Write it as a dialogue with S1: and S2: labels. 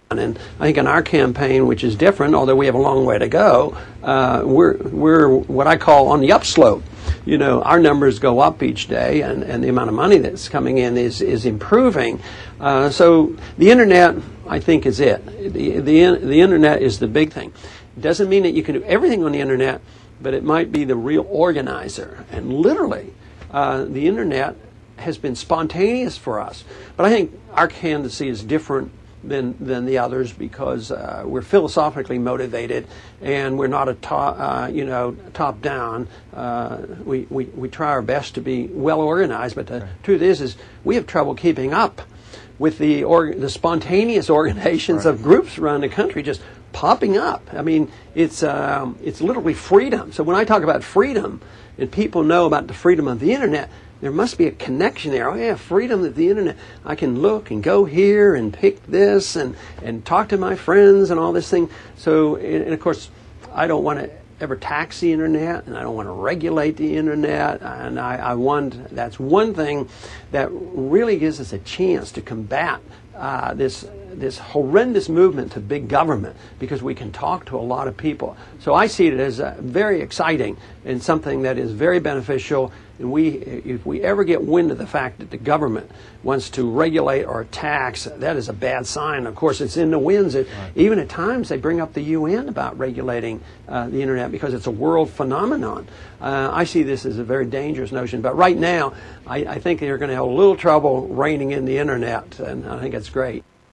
S1: And I think in our campaign, which is different, although we have a long way to go, we're what I call on the upslope. You know, our numbers go up each day, and the amount of money that's coming in is improving. So the internet, I think, is it. The internet is the big thing. It doesn't mean that you can do everything on the internet, but it might be the real organizer. And literally, the internet has been spontaneous for us. But I think our candidacy is different than the others because we're philosophically motivated and we're not a top down. We try our best to be well organized, but the truth is we have trouble keeping up with the spontaneous organizations of groups around the country just popping up. I mean, it's literally freedom. So when I talk about freedom and people know about the freedom of the internet, there must be a connection there. Oh yeah, freedom of the internet. I can look and go here and pick this and talk to my friends and all this thing. So, and of course, I don't want to ever tax the internet, and I don't want to regulate the internet. And that's one thing that really gives us a chance to combat this horrendous movement to big government, because we can talk to a lot of people. So I see it as very exciting and something that is very beneficial. And if we ever get wind of the fact that the government wants to regulate or tax, that is a bad sign. Of course, it's in the winds. Even at times they bring up the UN about regulating the internet because it's a world phenomenon. I see this as a very dangerous notion. But right now, I think they're going to have a little trouble reining in the internet, and I think it's great.